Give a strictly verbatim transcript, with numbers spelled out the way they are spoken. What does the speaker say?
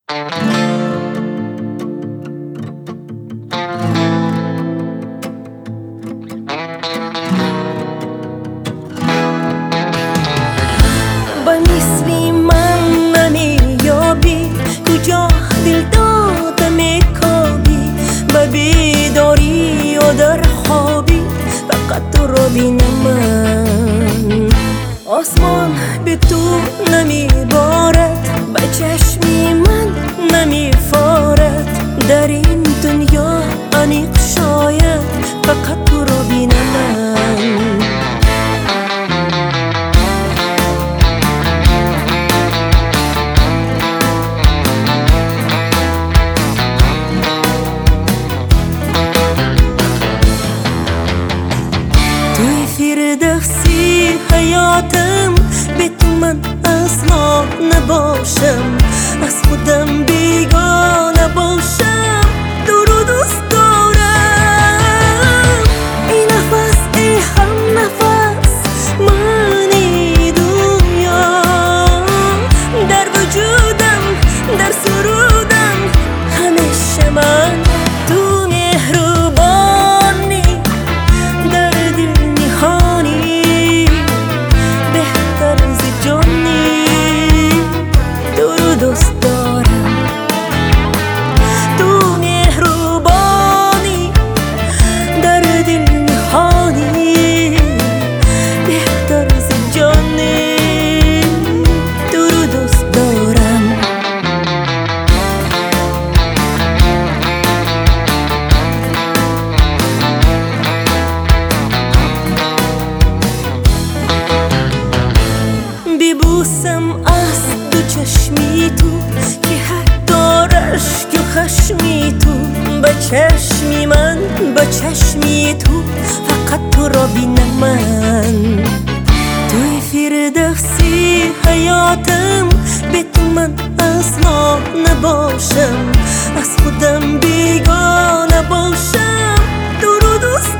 با نیستی من نمیابی، کجا دل داده میکابی، با بیداری و در خوابی فقط تو رو بینم من. آسمان به تو نمیبارد، با چشمی من نمیفارد، در این دنیا انیق شاید فقط تو رو بینم من. توی فردوسی حیاتم، به تو من اصلا نباشم، از خودم بیگانه باشم، تو رو دوست دارم. ای نفس ای هم نفس منی دنیا، در وجودم در سرودم همیشه من. تو مهربانی در دل نهانی، بهتر از جانی تو رو دوست دارم. تو مهربانی در دل نهانی، بهتر از جانی تو رو دوست دارم. ببوسم از دو چشمی تو، که حتی رشک و خشمی تو، با چشمی من با چشمی تو فقط تو را بینم من. توی فردوسی حیاتم، به تو من اصلا نباشم، از خودم بیگانه باشم، تو رو دوست